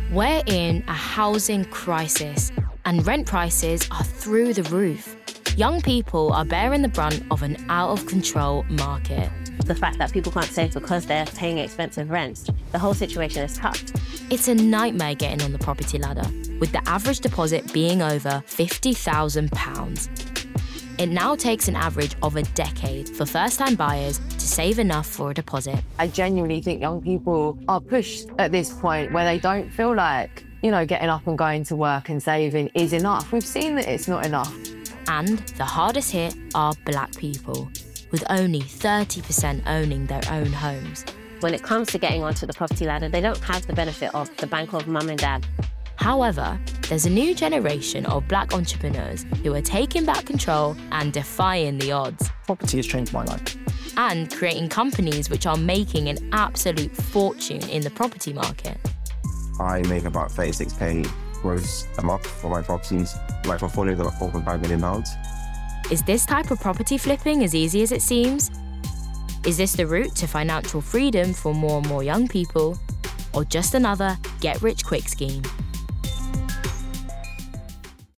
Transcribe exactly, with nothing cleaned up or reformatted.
We're in a housing crisis, and rent prices are through the roof. Young people are bearing the brunt of an out-of-control market. The fact that people can't save because they're paying expensive rents, the whole situation is tough. It's a nightmare getting on the property ladder, with the average deposit being over fifty thousand pounds. It now takes an average of a decade for first-time buyers to save enough for a deposit. I genuinely think young people are pushed at this point where they don't feel like, you know, getting up and going to work and saving is enough. We've seen that it's not enough. And the hardest hit are black people, with only thirty percent owning their own homes. When it comes to getting onto the property ladder, they don't have the benefit of the bank of mum and dad. However, there's a new generation of black entrepreneurs who are taking back control and defying the odds. Property has changed my life. And creating companies which are making an absolute fortune in the property market. I make about thirty-six K gross a month for my properties. My portfolio is about four point five million pounds. Is this type of property flipping as easy as it seems? Is this the route to financial freedom for more and more young people? Or just another get-rich-quick scheme?